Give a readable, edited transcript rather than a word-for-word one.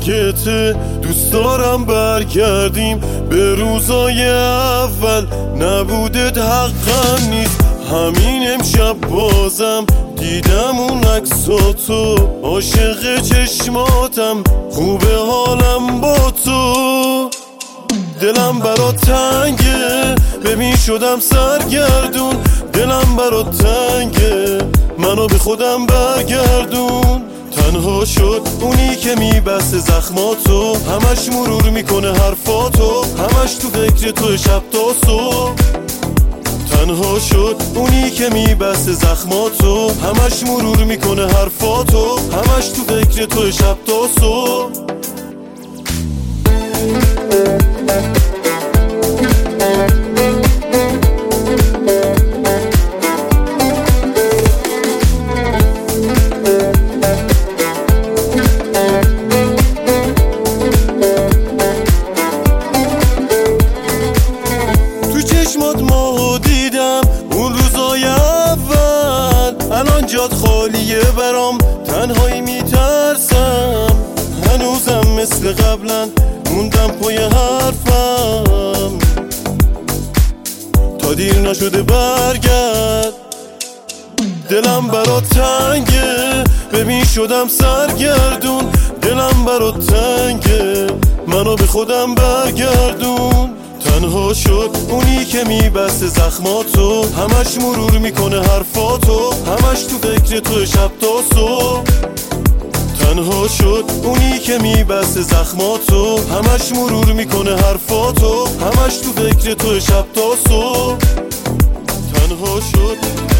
مرگته. دوست دارم برگردیم به روزای اول، نبودت حقم نیست. همین امشب بازم دیدم اون عکساتو، عاشق چشماتم، خوبه حالم با تو. دلم برات تنگه، ببین شدم سرگردون. دلم برات تنگه، منو به خودم برگردون. تنها شد اونی که میبسته زخماتو، همش مرور میکنه حرفاتو، همش تو فکر تو شب تا صبح. تنها شد اونی که میبسته زخماتو، همش مرور میکنه حرفاتو، همش تو فکر تو شب تا صبح. تو چشمات ماهو دیدم اون روزای اول، الان جات خالیه برام، تنهایی میترسم. هنوزم مثل قبلا موندم پای حرفم، تا دیر نشده برگرد. دلم برات تنگه، ببین شدم سرگردون. دلم برات تنگه، منو به خودم برگردون. تنها شد اونی که میبسته زخماتو، همش مرور میکنه حرفاتو، همش تو فکر تو شب تا صبح. تنها شد اونی که میبسته زخماتو، همش مرور میکنه حرفاتو، همش تو فکر تو شب تا صبح. تنها شد